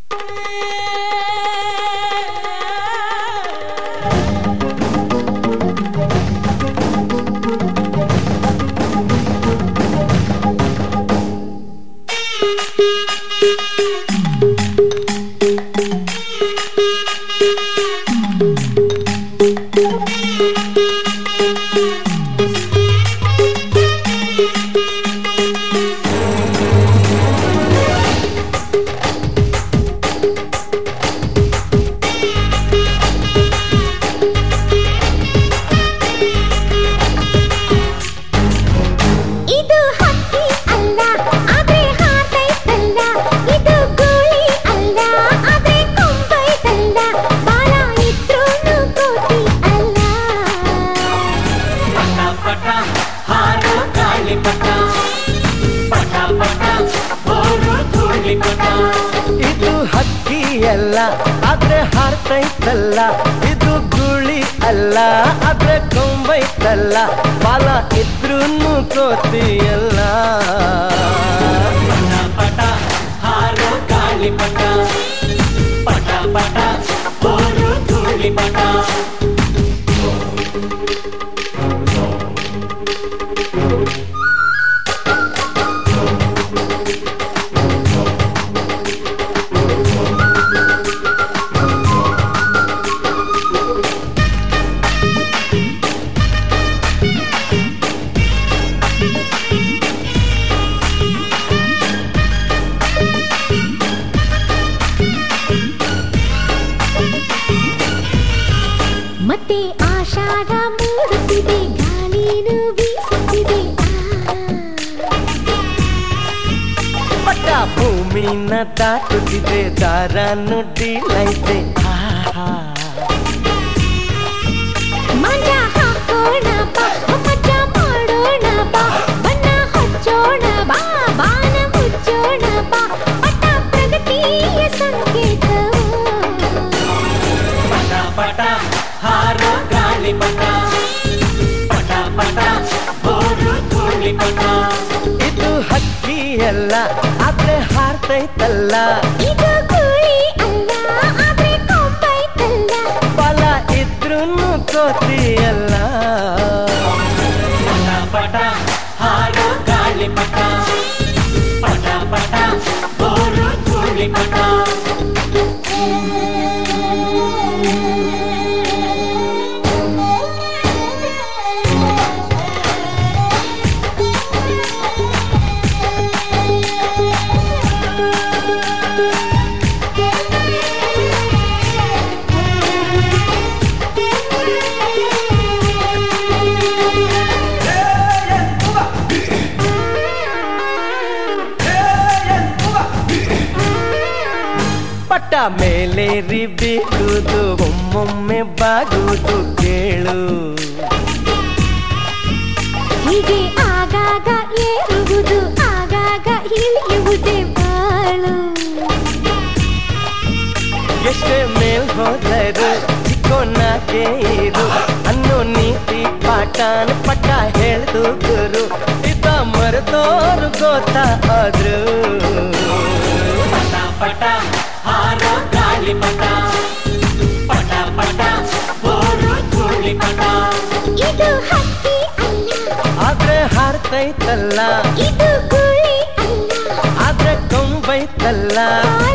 ಇದು ಹಕ್ಕಿ ಅಲ್ಲ ಆದ್ರೆ ಹಾರ್ತೈತಲ್ಲ, ಇದು ಗುಳಿ ಅಲ್ಲ ಆದ್ರೆ ಕೊಂಬೈತಲ್ಲ, ಬಾಲ ಇದ್ರೂನು ಕೋತಿಯಲ್ಲ. ಪಟ ಹಾರೋ ಗಾಳಿ ಪಟ, ಪಟ ಪಟ ಹೋರು ಧೂಳಿ ಪಟ. ಮತ್ತೆ ಆಷಾಢ ಮೂಡುತ್ತಿದೆ, ಗಾಳಿನೂ ಬೀಸುತ್ತಿದೆ. ಪಟ್ಟ ಭೂಮಿನ ದಾಟುತ್ತಿದೆ, ದಾರ ನುಡ್ಡಿಲೈತೆ. ಮಜಾ ಹಾಕೋಣ ಬಾ, ಮಜಾ ಮಾಡೋಣ ಬಾ, ಬಣ್ಣ ಹಚ್ಚೋಣ ಬಾ, ಬಾನ ಮುಚ್ಚೋಣ ಬಾ, ಪಟ ಪ್ರಗತಿಯ ಸಂಕೇತವು. ಪಟ ಪಟ ಹಾರೋ ಗಾಳಿ ಪಟ, ಪಟ ಪಟ ಹೋರು ಧೂಳಿ ಪಟ. ಇದು ಹಕ್ಕಿ ಅಲ್ಲ ಆದ್ರೆ ಹಾರ್ತೈತಲ್ಲ, ಇದು ಗುಳಿ ಅಲ್ಲ ಆದ್ರೆ ಕೊಂಬೈತಲ್ಲ, ಬಾಲ ಇದ್ರೂನು ಕೋತಿಯಲ್ಲ. ಪಟ ಪಟ ಹಾರೋ ಗಾಳಿ ಪಟ, ಪಟ ಪಟ ಹೋರು ಧೂಳಿ ಪಟ. ಪಟ್ಟ ಮೇಲೇರಿ ಬೀಗುದು, ಒಮ್ಮೊಮ್ಮೆ ಬಾಗುದು ಕೇಳು. ಹೀಗೆ ಆಗಾಗ ಏರುವುದು, ಆಗಾಗ ಇಳಿಯುವುದೇ ಬಾಳು. ಎಷ್ಟೇ ಮೇಲ್ ಹೋದರು ಚಿಕ್ಕೋನಾಗೆ ಇರು ಅನ್ನೋ ನೀತಿ ಪಾಠನ ಪಟ್ಟ ಹೇಳ್ದು ಗುರು. ಇದ್ದ ಮರೆತೋರು ಗೊತ್ತಾದ್ರು. ಪಟ ಪಟ ಹಾರೋ ಗಾಳಿ ಪಟ, ಪಟ ಪಟ ಹೋರು ಧೂಳಿ ಪಟ. ಇದು ಹಕ್ಕಿ ಅಲ್ಲ ಆದ್ರೆ ಹಾರ್ತೈತಲ್ಲ, ಇದು ಗುಳಿ ಅಲ್ಲ ಆದ್ರೆ ಕೊಂಬೈತಲ್ಲ,